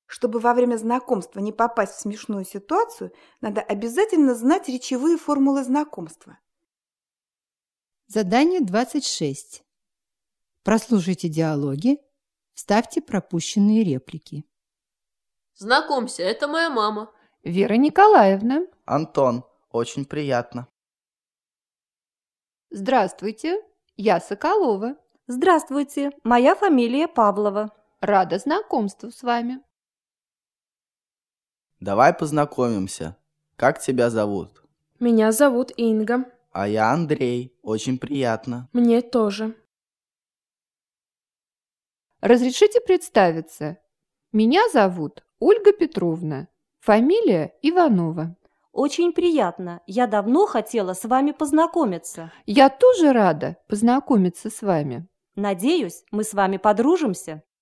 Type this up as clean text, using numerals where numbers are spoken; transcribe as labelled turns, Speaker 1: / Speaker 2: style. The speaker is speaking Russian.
Speaker 1: Чтобы во время знакомства не попасть в смешную ситуацию, надо обязательно знать речевые формулы знакомства.
Speaker 2: Задание 26. Прослушайте диалоги, вставьте пропущенные реплики.
Speaker 3: Знакомься, это моя мама.
Speaker 2: Вера Николаевна.
Speaker 4: Антон, очень приятно.
Speaker 2: Здравствуйте, я Соколова.
Speaker 5: Здравствуйте, моя фамилия Павлова.
Speaker 2: Рада знакомству с вами.
Speaker 4: Давай познакомимся. Как тебя зовут?
Speaker 6: Меня зовут Инга.
Speaker 4: А я Андрей. Очень приятно.
Speaker 6: Мне тоже.
Speaker 2: Разрешите представиться? Меня зовут Ольга Петровна. Фамилия Иванова.
Speaker 5: Очень приятно. Я давно хотела с вами познакомиться.
Speaker 2: Я тоже рада познакомиться с вами.
Speaker 5: Надеюсь, мы с вами подружимся.